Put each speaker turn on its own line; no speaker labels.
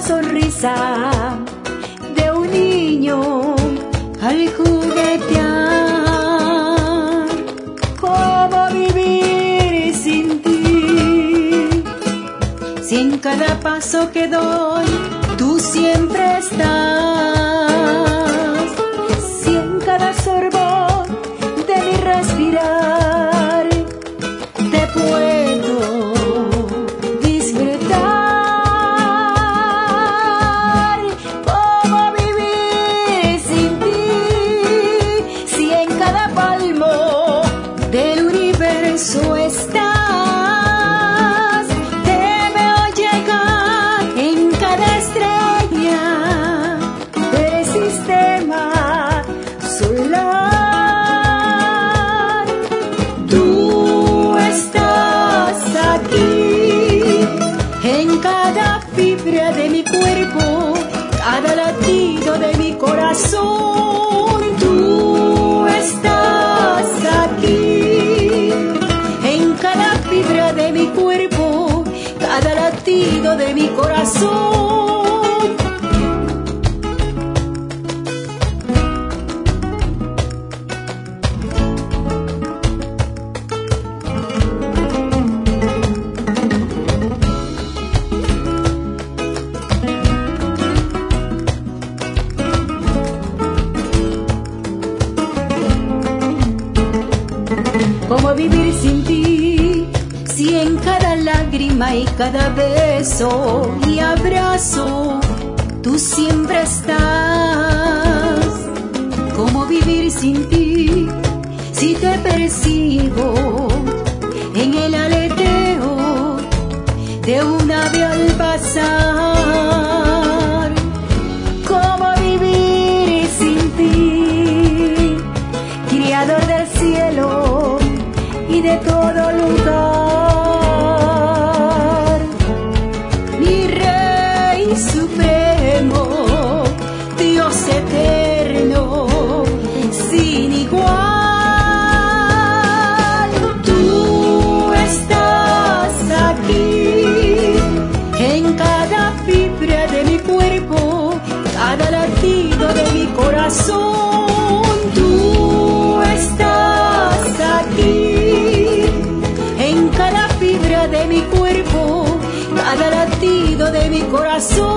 sonrisa de un niño al juguetear. ¿Cómo vivir sin ti? Si en cada paso que doy tú siempre estás, si en cada sorbo de mi respirar te puedo disfrutar. ¿Cómo vivir sin ti? Si en cada palmo del universo estás, te veo llegar en cada estrella del sistema solar. Tú estás aquí en cada fibra de mi cuerpo, cada latido de mi corazón. Tú estás aquí en cada fibra de mi cuerpo, cada latido de mi corazón. ¿Cómo vivir sin ti? Si en cada lágrima y cada beso y abrazo tú siempre estás. ¿Cómo vivir sin ti? Si te persigo en el aleteo de un ave al pasar. ¿Cómo vivir sin ti? Criador del cielo y de todo lugar, mi Rey supremo, Dios eterno, sin igual. Tú estás aquí en cada fibra de mi cuerpo, cada latido de mi corazón. Tú estás aquí de mi cuerpo, cada latido de mi corazón.